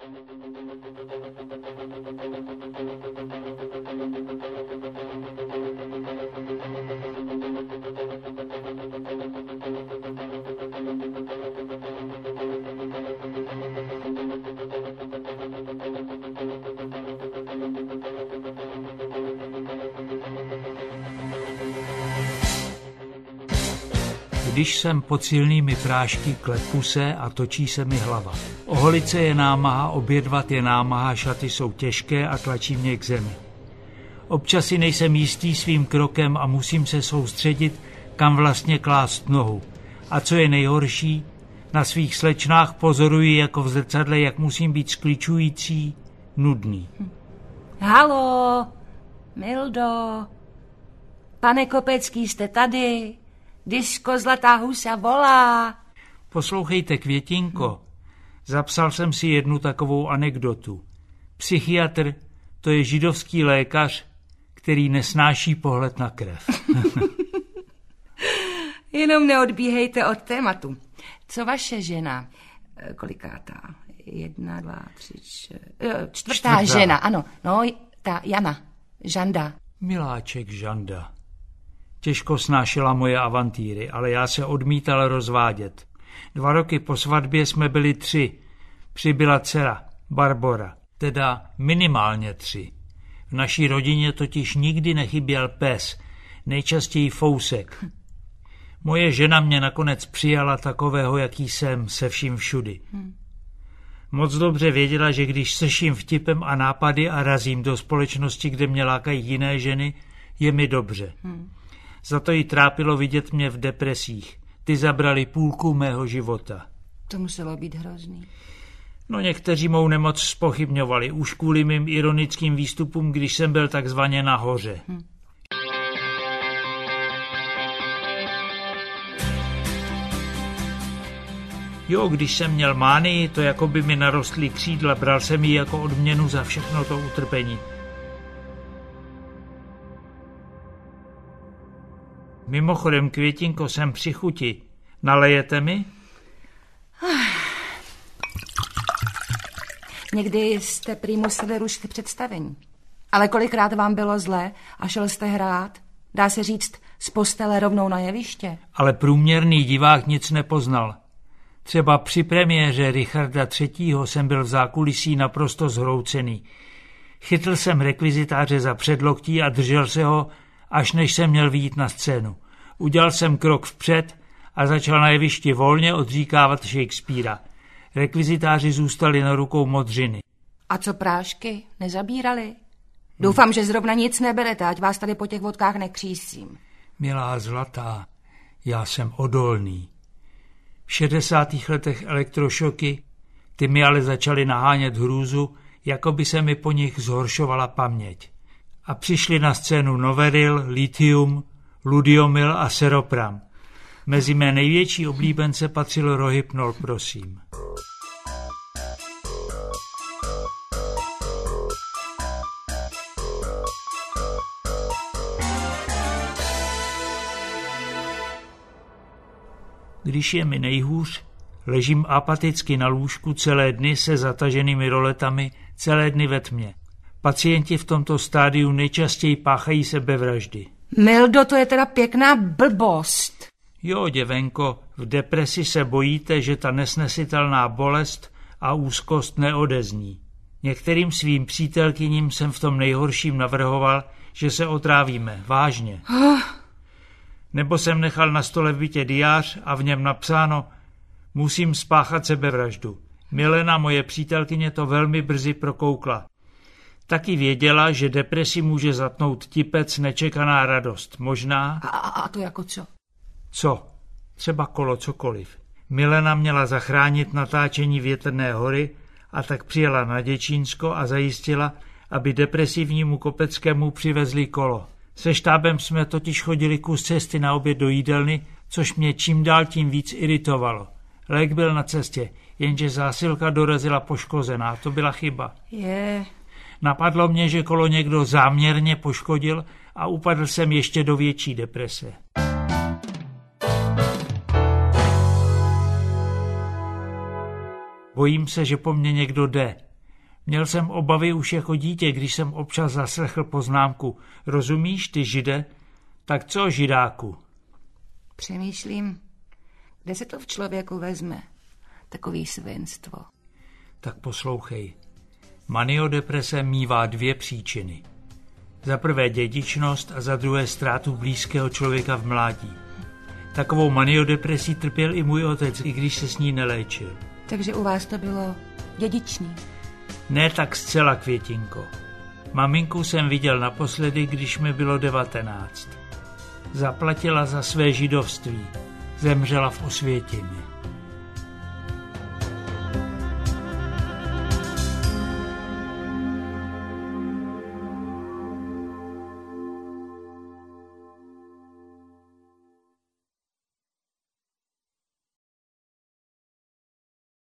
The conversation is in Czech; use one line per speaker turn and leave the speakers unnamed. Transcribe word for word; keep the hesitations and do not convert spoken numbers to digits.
Když jsem pod silnými prášky, klepu se a točí se mi hlava. Oholit se je námaha, obědvat je námaha, šaty jsou těžké a tlačí mě k zemi. Občas si nejsem jistý svým krokem a musím se soustředit, kam vlastně klást nohu. A co je nejhorší, na svých slečnách pozoruji jako v zrcadle, jak musím být skličující, nudný.
Haló, Mildo, pane Kopecký, jste tady? Disko Zlatá husa volá.
Poslouchejte, Květinko, zapsal jsem si jednu takovou anekdotu. Psychiatr, to je židovský lékař, který nesnáší pohled na krev.
Jenom neodbíhejte od tématu. Co vaše žena? Kolikátá? Jedna, dva, tři, čtyři, čtvrtá, čtvrtá žena, ano. No, ta Jana, Žanda.
Miláček Žanda. Těžko snášela moje avantýry, ale já se odmítal rozvádět. Dva roky po svatbě jsme byli tři. Přibyla dcera, Barbora, teda minimálně tři. V naší rodině totiž nikdy nechyběl pes, nejčastěji fousek. Moje žena mě nakonec přijala takového, jaký jsem, se vším všudy. Moc dobře věděla, že když seším vtipem a nápady a razím do společnosti, kde mě lákají jiné ženy, je mi dobře. Za to jí trápilo vidět mě v depresích. Ty zabrali půlku mého života.
To muselo být hrozný.
No někteří mou nemoc zpochybňovali, už kvůli mým ironickým výstupům, když jsem byl takzvaně nahoře. Hm. Jo, když jsem měl mánii, to jako by mi narostly křídla, bral jsem ji jako odměnu za všechno to utrpení. Mimochodem, Květinko, jsem při chuti. Nalejete mi?
Někdy jste prý museli rušit představení. Ale kolikrát vám bylo zle a šel jste hrát? Dá se říct, z postele rovnou na jeviště.
Ale průměrný divák nic nepoznal. Třeba při premiéře Richarda třetího jsem byl v zákulisí naprosto zhroucený. Chytl jsem rekvizitáře za předloktí a držel se ho, až než jsem měl vyjít na scénu. Udělal jsem krok vpřed a začal na jevišti volně odříkávat Shakespearea. Rekvizitáři zůstali na rukou modřiny.
A co prášky? Nezabírali? Hmm. Doufám, že zrovna nic neberete, ať vás tady po těch vodkách nekřísím.
Milá Zlatá, já jsem odolný. V šedesátých letech elektrošoky, ty mi ale začaly nahánět hrůzu, jako by se mi po nich zhoršovala paměť. A přišli na scénu Noveril, Lithium, Ludiomyl a Seropram. Mezi mé největší oblíbence patřil Rohypnol, prosím. Když je mi nejhůř, ležím apaticky na lůžku celé dny se zataženými roletami, celé dny ve tmě. Pacienti v tomto stádiu nejčastěji páchají sebevraždy.
Mildo, to je teda pěkná blbost.
Jo, děvenko, v depresi se bojíte, že ta nesnesitelná bolest a úzkost neodezní. Některým svým přítelkyním jsem v tom nejhorším navrhoval, že se otrávíme, vážně. Oh. Nebo jsem nechal na stole v bytě diář a v něm napsáno: musím spáchat sebevraždu. Milena, moje přítelkyně, to velmi brzy prokoukla. Taky věděla, že depresi může zatnout tipec nečekaná radost. Možná...
A, a to jako co?
Co? Třeba kolo, cokoliv. Milena měla zachránit natáčení Větrné hory a tak přijela na Děčínsko a zajistila, aby depresivnímu Kopeckému přivezli kolo. Se štábem jsme totiž chodili kus cesty na oběd do jídelny, což mě čím dál tím víc iritovalo. Lék byl na cestě, jenže zásilka dorazila poškozená. To byla chyba.
Je...
Napadlo mě, že kolo někdo záměrně poškodil a upadl jsem ještě do větší deprese. Bojím se, že po mně někdo jde. Měl jsem obavy už jako dítě, když jsem občas zaslechl poznámku. Rozumíš, ty žide? Tak co, židáku?
Přemýšlím, kde se to v člověku vezme, takový svinstvo.
Tak poslouchej. Maniodeprese mívá dvě příčiny. Za prvé dědičnost a za druhé ztrátu blízkého člověka v mládí. Takovou maniodepresí trpěl i můj otec, i když se s ní neléčil.
Takže u vás to bylo dědičný?
Ne tak zcela, Květinko. Maminku jsem viděl naposledy, když mi bylo devatenáct. Zaplatila za své židovství. Zemřela v Osvětimi.